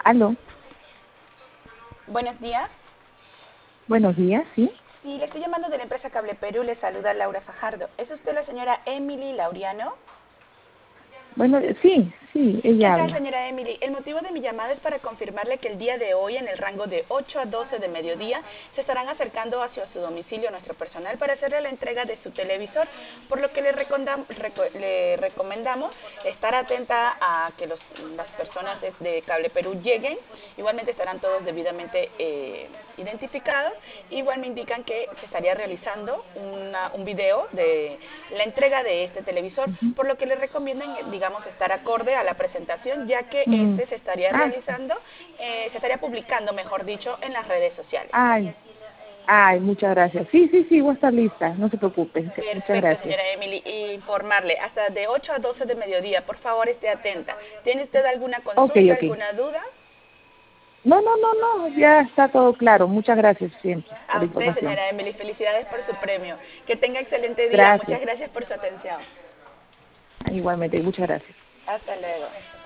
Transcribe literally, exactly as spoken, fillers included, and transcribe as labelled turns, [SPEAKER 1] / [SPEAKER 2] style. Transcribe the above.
[SPEAKER 1] Aló,
[SPEAKER 2] Buenos días.
[SPEAKER 1] buenos días, ¿sí?
[SPEAKER 2] Sí, le estoy llamando de la empresa Cable Perú. Le saluda Laura Fajardo. ¿Es usted la señora Emily Laureano?
[SPEAKER 1] Bueno, sí, sí,
[SPEAKER 2] ¿Qué
[SPEAKER 1] ella
[SPEAKER 2] tal,
[SPEAKER 1] habla.
[SPEAKER 2] señora Emily? El motivo de mi llamada es para confirmarle que el día de hoy, en el rango de ocho a doce de mediodía, se estarán acercando hacia su domicilio nuestro personal para hacerle la entrega de su televisor, por lo que le, recondam- reco- le recomendamos estar atenta a que los- las personas de, de Cable Perú lleguen. Igualmente estarán todos debidamente eh, identificados. Igual me indican que se estaría realizando una- un video de la entrega de este televisor,
[SPEAKER 1] Ujú.
[SPEAKER 2] por lo que le recomiendan, digamos, estar acorde a la presentación, ya que
[SPEAKER 1] Mm,
[SPEAKER 2] este se estaría
[SPEAKER 1] Ah, sí.
[SPEAKER 2] realizando, eh, se estaría publicando, mejor dicho, en las redes sociales.
[SPEAKER 1] Ay, ay, muchas gracias. Sí, sí, sí, voy a estar lista, no se preocupen. Muchas
[SPEAKER 2] Perfecto,
[SPEAKER 1] gracias.
[SPEAKER 2] señora Emily. Y informarle, hasta de ocho a doce de mediodía, por favor, esté atenta. ¿Tiene usted alguna
[SPEAKER 1] Ok,
[SPEAKER 2] consulta,
[SPEAKER 1] ok.
[SPEAKER 2] alguna duda?
[SPEAKER 1] No, no, no, no, ya está todo claro. Muchas gracias siempre por
[SPEAKER 2] A
[SPEAKER 1] la
[SPEAKER 2] usted,
[SPEAKER 1] información.
[SPEAKER 2] señora Emily, felicidades por su premio. Que tenga excelente día.
[SPEAKER 1] Gracias.
[SPEAKER 2] Muchas gracias por su atención.
[SPEAKER 1] Igualmente, muchas gracias.
[SPEAKER 2] Hasta luego.